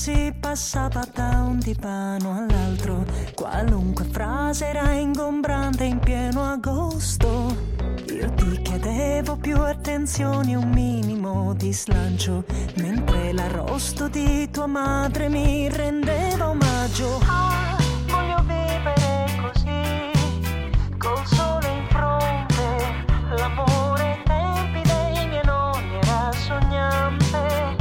si passava da un divano all'altro, qualunque frase era ingombrante in pieno agosto. Io ti chiedevo più attenzione e un minimo di slancio, mentre l'arrosto di tua madre mi rendeva omaggio. Ah, voglio vivere così, col sole in fronte, l'amore ai tempi dei miei nonni era sognante.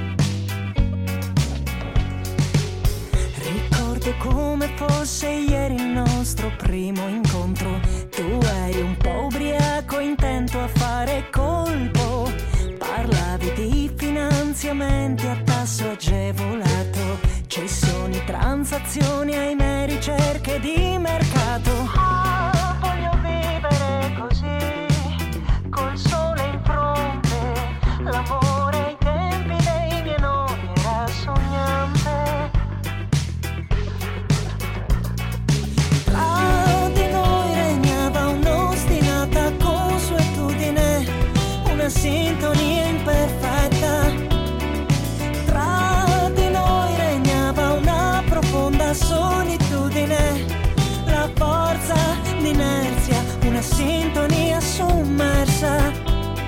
Ricordo come fosse ieri il nostro primo incontro. Tu eri un po' ubriaco, intento a fare colpo. Parlavi di finanziamenti a tasso agevolato, cessioni, transazioni, ahimè, ricerche di mercato. Ah, voglio vivere così, col sole in fronte, l'amore ai tempi dei miei nonni era sognante. Tra di noi regnava un'ostinata consuetudine, una sintonia imperfetta. Tra di noi regnava una profonda solitudine, la forza d'inerzia, una sintonia sommersa.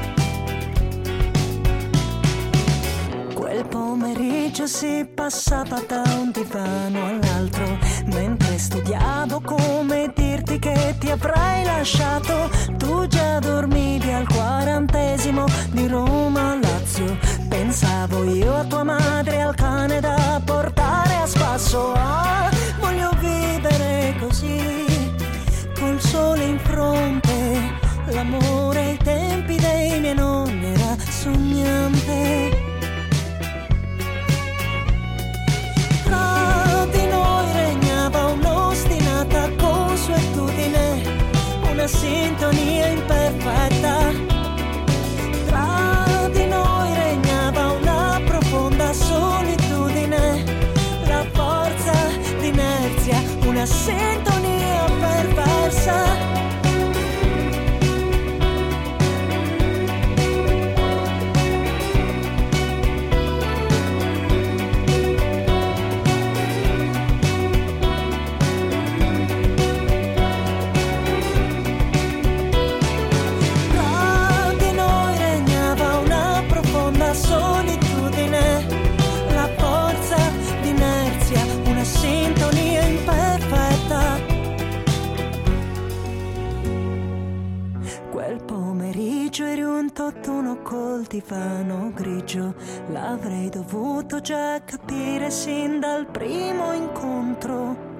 Quel pomeriggio si passava da un divano all'altro, mentre studiavo come dirti che ti avrei lasciato. Tu già dormivi al 40° di Roma-Lazio. Pensavo io a tua madre, al cane da portare a spasso. Ah, voglio vivere così, col sole in fronte, l'amore ai tempi dei miei nonni era sognante. Tra di noi regnava un'ostinata consuetudine, una sintonia imperfetta. Tra di noi regnava una profonda solitudine, la forza d'inerzia, una sintonia perversa. Quel pomeriggio eri un tutt'uno col divano grigio, l'avrei dovuto già capire sin dal primo incontro.